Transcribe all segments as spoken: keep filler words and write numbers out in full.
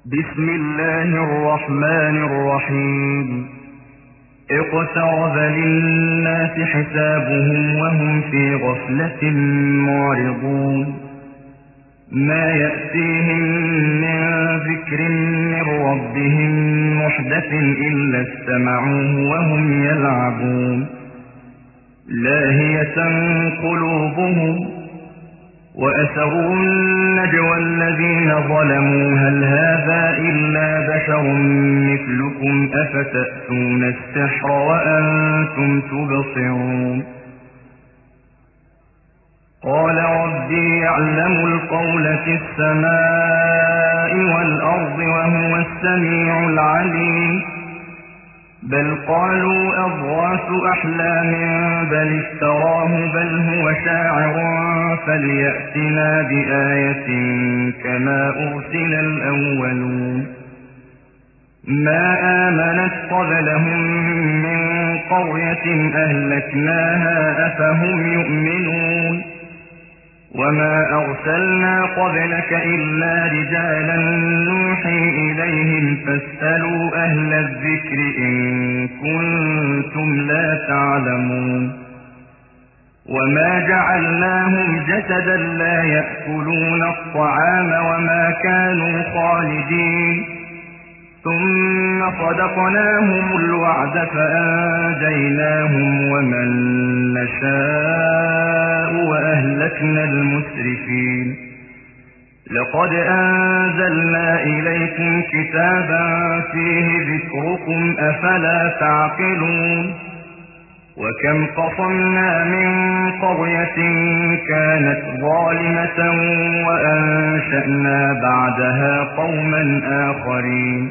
بسم الله الرحمن الرحيم اقترب للناس حسابهم وهم في غفلة معرضون ما يأتيهم من ذكر من ربهم محدث إلا استمعوه وهم يلعبون لاهية قلوبهم وأسروا النجوى الذين ظلموا هل هذا إلا بشر مثلكم أفتأتون السحر وأنتم تبصرون قال ربي يعلم القول في السماء والأرض وهو السميع العليم بل قالوا أضغاث أحلام بل افتراه بل هو شاعر فليأتنا بآية كما أرسل الأولون ما آمنت قبلهم من قرية أهلكناها أفهم يؤمنون وما أرسلنا قبلك إلا رجالا نوحي إليهم فاسألوا أهل الذكر إن كنتم لا تعلمون وما جعلناهم جسدا لا يأكلون الطعام وما كانوا خالدين ثم صدقناهم الوعد فأنجيناهم ومن نشاء وأهلكنا المسرفين لقد أنزلنا إليكم كتابا فيه ذكركم أفلا تعقلون وكم قصمنا من قرية كانت ظالمة وأنشأنا بعدها قوما آخرين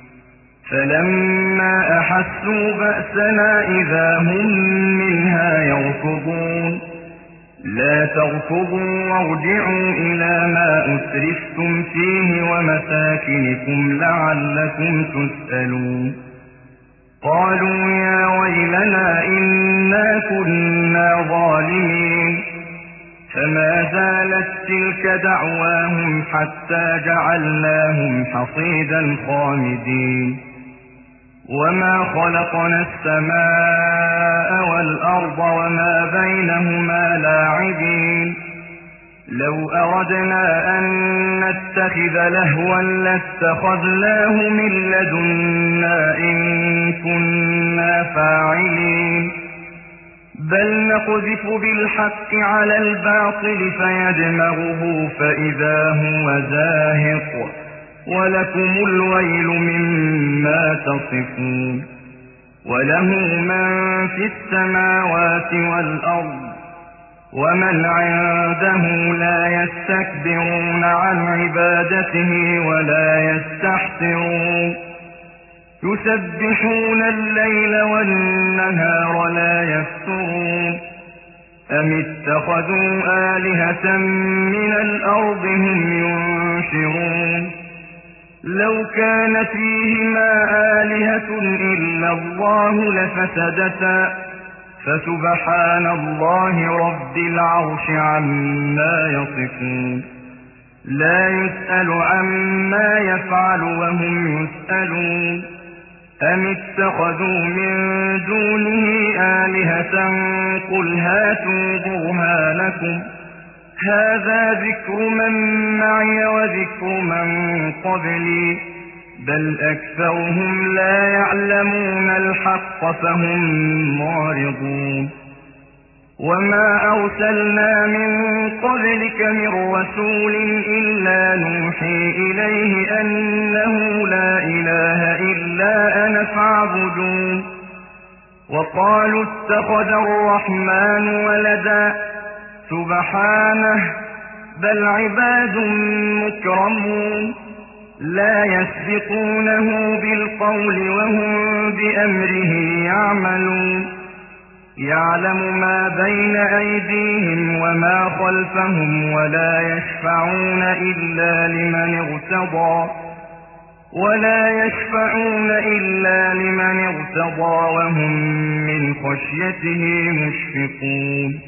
فلما أحسوا بأسنا إذا هم منها يركضون لا تركضوا وارجعوا إلى ما أسرفتم فيه ومساكنكم لعلكم تسألون قالوا يا ويلنا إنا كنا ظالمين فما زالت تلك دعواهم حتى جعلناهم حصيدا خامدين وما خلقنا السماء والأرض وما بينهما لاعبين لو أردنا أن نتخذ لهوا لاتخذناه من لدنا إن كنا فاعلين بل نقذف بالحق على الباطل فيدمغه فإذا هو زاهق ولكم الويل مما تصفون وله من في السماوات والأرض ومن عنده لا يستكبرون عن عبادته ولا يستحسرون يسبحون الليل والنهار لا يفترون أم اتخذوا آلهة من الأرض هم ينشرون لو كان فيهما آلهة إلا الله لفسدتا فسبحان الله رب العرش عما يصفون لا يسأل عما يفعل وهم يسألون أم اتخذوا من دونه آلهة قل هاتوا برهانكم هذا ذكر من معي وذكر من قبلي بل أكثرهم لا يعلمون الحق فهم معرضون وما أرسلنا من قبلك من رسول إلا نوحي إليه أنه لا إله إلا أنا فاعبدون وقالوا اتخذ الرحمن ولدا سبحانه بل عباد مكرمون لا يسبقونه بالقول وهم بأمره يعملون يعلم ما بين أيديهم وما خلفهم ولا يشفعون إلا لمن ارتضى ولا يشفعون إلا لمن ارتضى وهم من خشيته مشفقون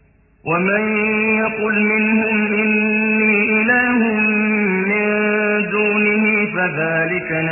ومن يقل منهم إني إله من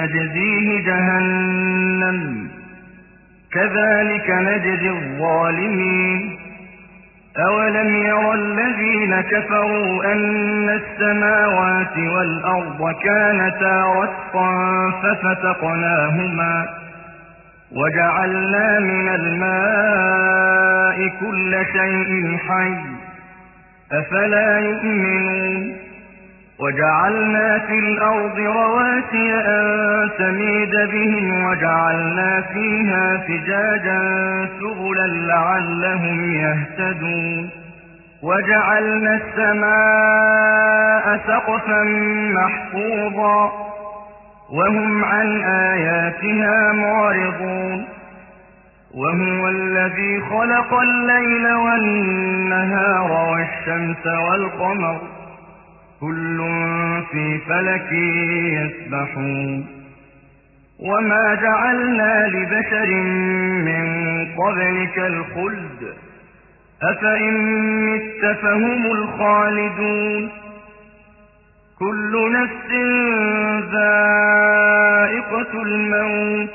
نجزيه جهنم كذلك نجزي الظالمين. أولم ير الذين كفروا أن السماوات والأرض كانتا رتقا ففتقناهما وجعلنا من الماء كل شيء حي أفلا يؤمنون. وجعلنا في الأرض رواسي أن تميد بهم وجعلنا فيها فجاجا سبلا لعلهم يهتدون. وجعلنا السماء سقفا محفوظا وهم عن آياتها معرضون. وهو الذي خلق الليل والنهار والشمس والقمر كل في فلك يسبحون. وما جعلنا لبشر من قبلك الخلد أفإن مت فهم الخالدون. كل نفس ذائقة الموت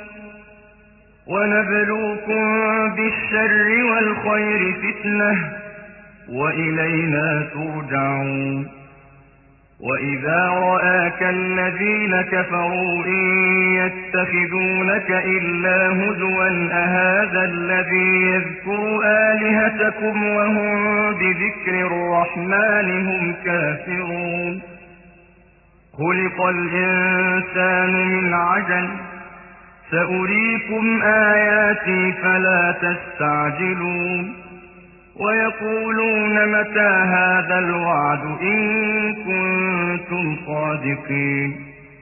ونبلوكم بالشر والخير فتنة وإلينا ترجعون. وإذا رآك الذين كفروا إن يتخذونك إلا هزوا أهذا الذي يذكر آلهتكم وهم بذكر الرحمن هم كافرون. خلق الإنسان من عجل سأريكم آياتي فلا تستعجلون. ويقولون متى هذا الوعد إن كنتم صادقين.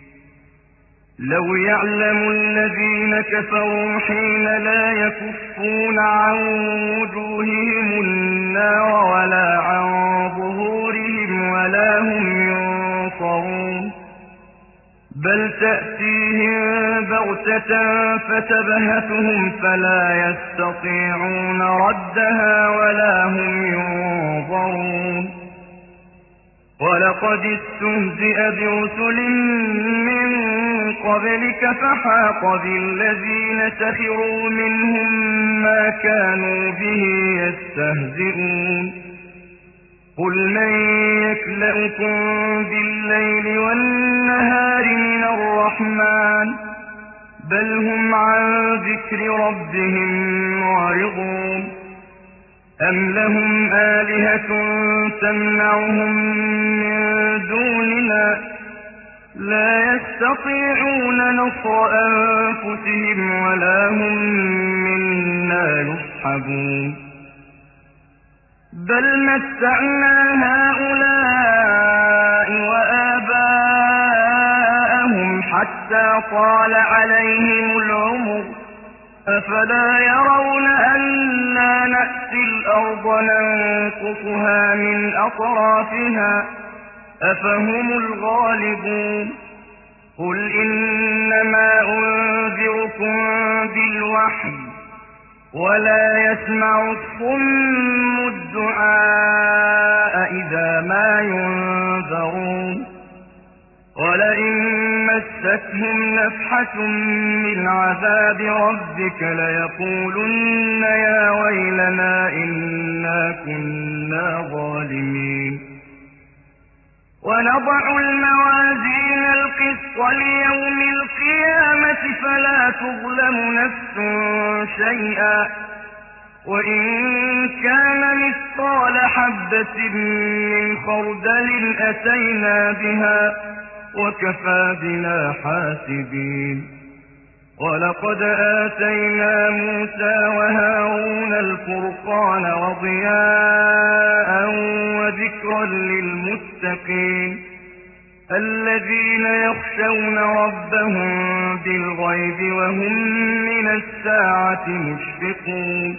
لو يعلم الذين كفروا حين لا يكفون عن وجوههم النار ولا عن ظهورهم ولا هم ينصرون بل تأتيهم بغتة فتبهتهم فلا يستطيعون ردها ولا هم ينظرون. ولقد استهزئ برسل من قبلك فحاق بالذين سخروا منهم ما كانوا به يستهزئون. قل من يكلؤكم بالليل والنهار من الرحمن بل هم عن ذكر ربهم معرضون. أم لهم آلهة تمنعهم من دوننا لا يستطيعون نصر أنفسهم ولا هم منا يصحبون. بل متعنا هؤلاء وآباءهم حتى طال عليهم العمر أفلا يرون أنا نأتي الأرض ننقصها من أطرافها أفهم الغالبون. قل إنما أنذركم بالوحي ولا يسمع الصم الدعاء إذا ما ينذرون. ولئن مستهم نفحة من عذاب ربك ليقولن يا ويلنا إنا كنا ظالمين. ونضع الموازين القسط ليوم القيامة فلا تظلم نفس شيئا وإن كان مثقال حبة من خردل أتينا بها وكفى بنا حاسبين. ولقد آتينا موسى وهارون الفرقان وضياء وذكرا للمتقين الذين يخشون ربهم بالغيب وهم من الساعة مشفقون.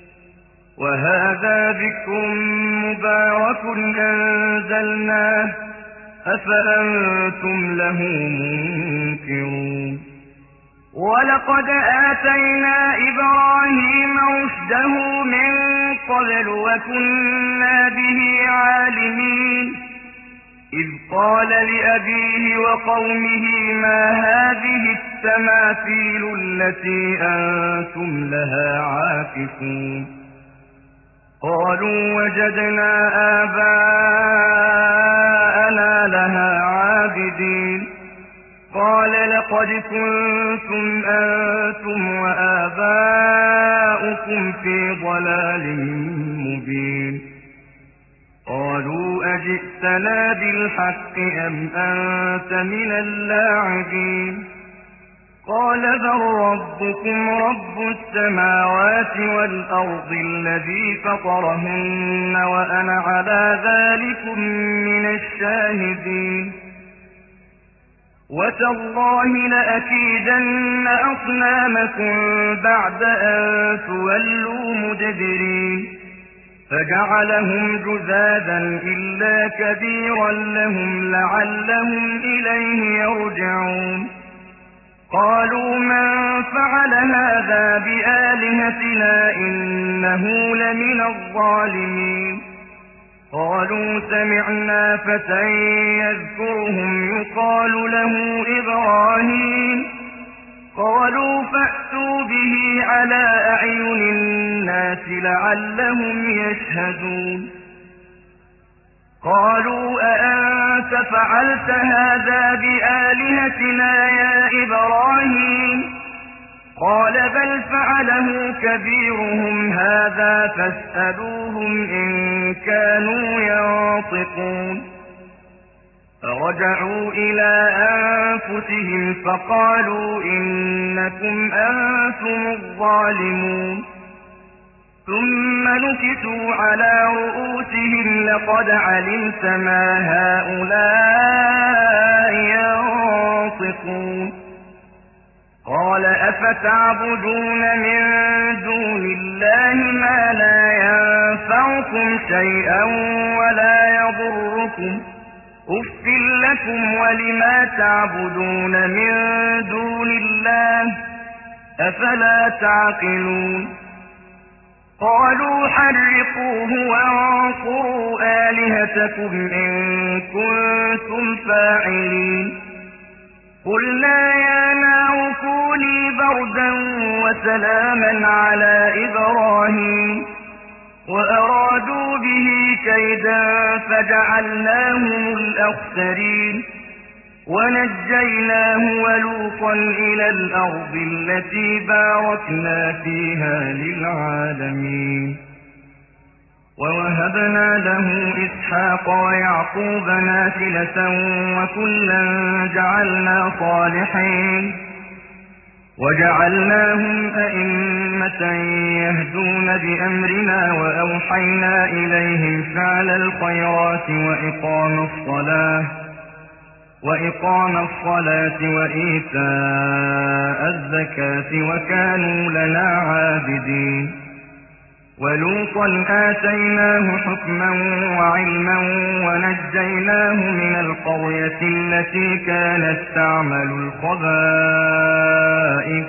وهذا ذكر مبارك أنزلناه أفأنتم له منكرون. ولقد آتينا إبراهيم رشده من قبل وكنا به عالمين. إذ قال لأبيه وقومه ما هذه التماثيل التي أنتم لها عاكفون قالوا وجدنا آباءنا لها عابدين قال لقد كنتم أنتم وآباؤكم في ضلال مبين قالوا أجئتنا بالحق أم أنت من اللاعبين قال بل ربكم رب السماوات والأرض الذي فطرهن وأنا على ذلكم من الشاهدين وتالله لأكيدن أصنامكم بعد أن تولوا مدبرين فجعلهم جذاذا إلا كبيرا لهم لعلهم إليه يرجعون قالوا من فعل هذا بآلهتنا إنه لمن الظالمين قالوا سمعنا فتى يذكرهم يقال له إبراهيم قالوا فأتوا به على أعين الناس لعلهم يشهدون قالوا أأنت فعلت هذا بآلهتنا يا إبراهيم قال بل فعله كبيرهم هذا فاسألوهم إن كانوا ينطقون فرجعوا إلى أنفسهم فقالوا إنكم أنتم الظالمون ثم نكسوا على رؤوسهم لقد علمت ما هؤلاء ينطقون قال أفتعبدون من دون الله ما لا ينفعكم شيئا ولا يضركم أف لكم ولما تعبدون من دون الله أفلا تعقلون قالوا حرقوه وانصروا آلهتكم إن كنتم فاعلين قلنا يا نار كوني بردا وسلاما على إبراهيم وأرادوا به كيدا فجعلناهم الأخسرين ونجيناه ولوطا إلى الأرض التي باركنا فيها للعالمين ووهبنا له إسحاق ويعقوب نافلة وكلا جعلنا صالحين وجعلناهم أئمة يهدون بأمرنا وأوحينا إليهم فعل الخيرات وإقام الصلاة وإقام الصلاة وإيتاء الزكاة وكانوا لنا عابدين ولوطا آتيناه حكما وعلما ونجيناه من القرية التي كانت تعمل الخبائث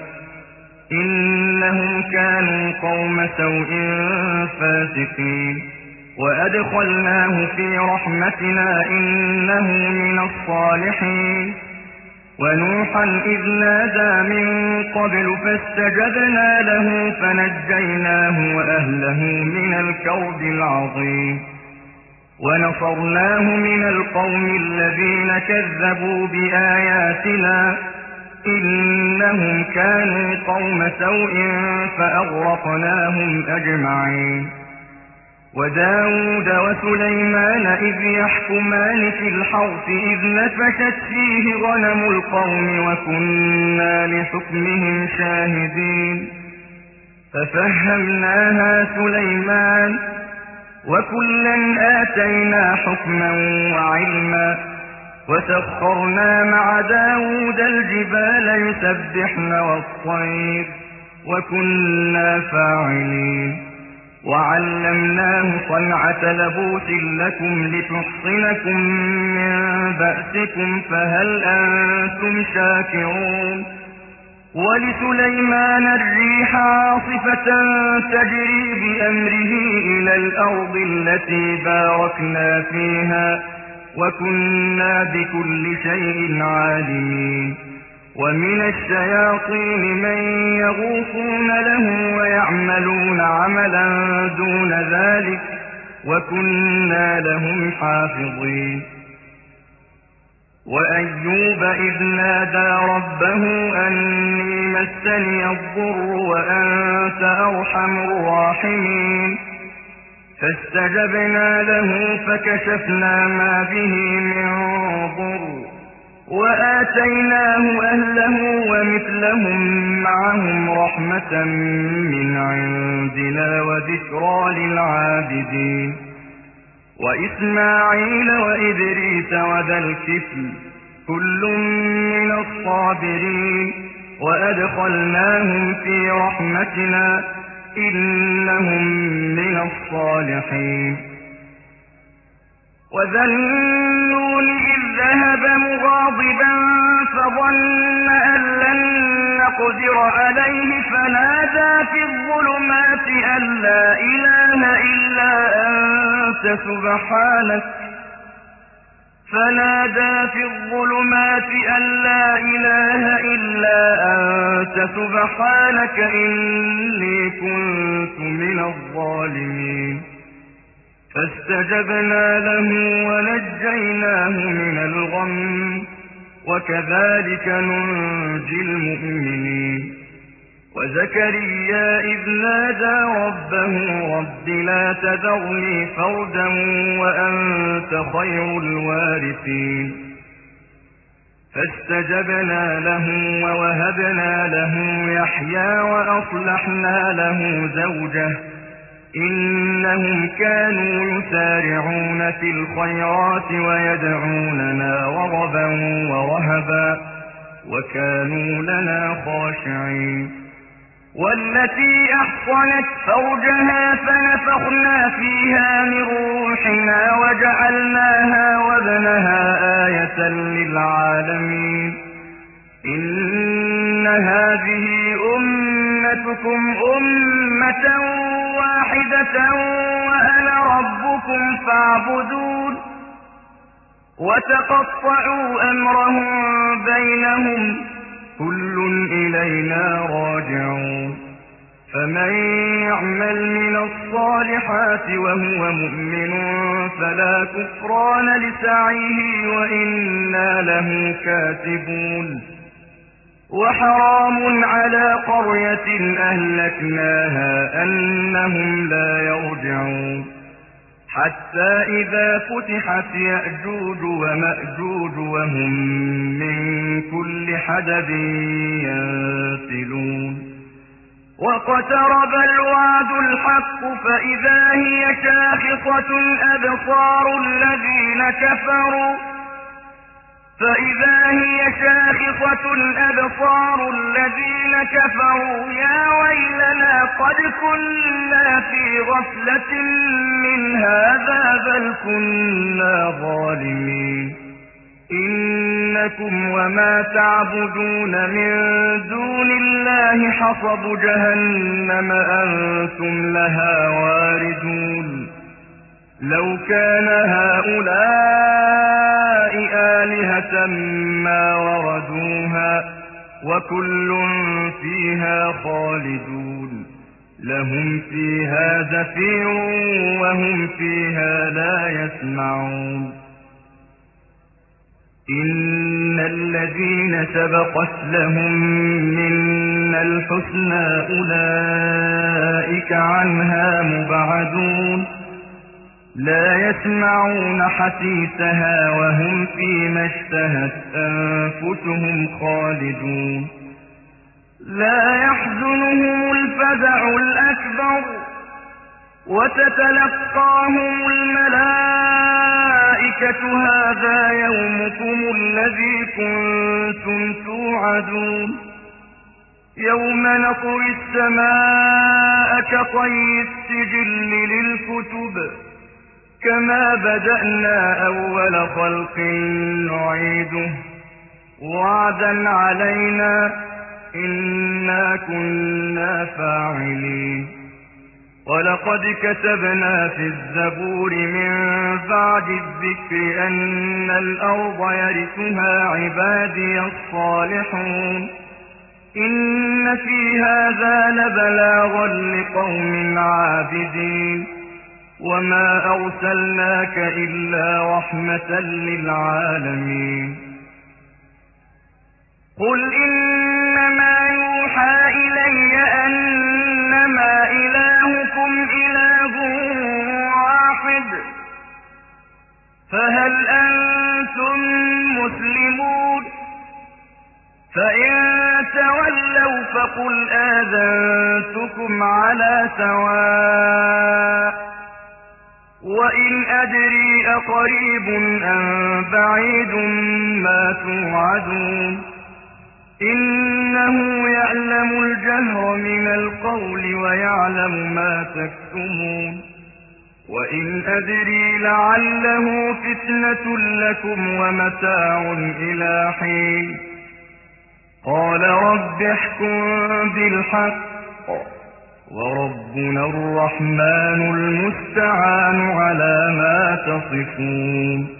إنهم كانوا قوم سوء فاسقين وأدخلناه في رحمتنا إنه من الصالحين ونوحا إذ نادى من قبل فاستجبنا له فنجيناه وأهله من الكرب العظيم ونصرناه من القوم الذين كذبوا بآياتنا إنهم كانوا قوم سوء فأغرقناهم أجمعين وداود وسليمان إذ يحكمان في الحرث إذ نفشت فيه غنم القوم وكنا لحكمهم شاهدين ففهمناها سليمان وكلا آتينا حكما وعلما وسخرنا مع داود الجبال يسبحن والطير وكنا فاعلين وعلمناه صنعة لبوس لكم لتحصنكم من بأسكم فهل أنتم شاكرون ولسليمان الريح عاصفة تجري بأمره إلى الأرض التي باركنا فيها وكنا بكل شيء عالمين. ومن الشياطين من يغوصون له ويعملون عملا دون ذلك وكنا لهم حافظين. وأيوب إذ نادى ربه أني مسني الضر وأنت أرحم الراحمين فاستجبنا له فكشفنا ما به من ضر وآتيناه أهله ومثلهم معهم رحمة من عندنا وذكرى للعابدين. وإسماعيل وإدريس وذا الكفل كل من الصابرين وأدخلناهم في رحمتنا إنهم من الصالحين. وذا النون إذ ذهب مغاضبا فظن أن لن نقدر عليه فنادى في الظلمات أن لا إله إلا أنت سبحانك فنادى في الظلمات أن لا إله إلا أنت سبحانك إني كنت من الظالمين. فاستجبنا له ونجيناه من الغم وكذلك ننجي المؤمنين. وزكريا إذ نادى ربه رب لا تذرني فردا وأنت خير الوارثين فاستجبنا له ووهبنا له يحيى وأصلحنا له زوجه إنهم كانوا يسارعون في الخيرات ويدعوننا رغبا ورهبا وكانوا لنا خاشعين. والتي أحصنت فرجها فنفخنا فيها من روحنا وجعلناها وابنها آية للعالمين. إن هذه أمتكم أمة واحدة وأنا ربكم فاعبدون. وتقطعوا أمرهم بينهم كل إلينا راجعون. فمن يعمل من الصالحات وهو مؤمن فلا كفران لسعيه وإنا له كاتبون. وحرام على قرية أهلكناها أنهم لا يرجعون حتى إذا فتحت يأجوج ومأجوج وهم من كل حدب ينسلون. واقترب الوعد الحق فإذا هي شاخصة أبصار الذين كفروا فإذا هي شاخصة أبصار الذين كفروا يا ويلنا قد كنا في غفلة من هذا بل كنا ظالمين. إنكم وما تعبدون من دون الله حصب جهنم أنتم لها واردون. لو كان هؤلاء آلهة ما وردوها وكل فيها خالدون لهم فيها زفير وهم فيها لا يسمعون. إن الذين سبقت لهم منا الحسنى أولئك عنها مبعدون لا يسمعون حسيسها وهم فيما اشتهت أنفسهم خالدون. لا يحزنهم الفزع الأكبر وتتلقاهم الملائكة هذا يومكم الذي كنتم توعدون. يوم نطوي السماء كطي السجل للكتب كما بدأنا أول خلق نعيده وعدا علينا إنا كنا فاعلين. ولقد كتبنا في الزبور من بعد الذكر أن الأرض يرثها عبادي الصالحون إن في هذا لبلاغا لقوم عابدين وما أرسلناك إلا رحمة للعالمين قل إنما يوحى إلي أنما إلهكم إله واحد فهل أنتم مسلمون فإن تولوا فقل آذنتكم على سواء وإن أدري أقريب أم بعيد ما توعدون إنه يعلم الجهر من القول ويعلم ما تكتمون وإن أدري لعله فتنة لكم ومتاع إلى حين قال رب احكم بالحق وربنا الرحمن المستعان على ما تصفون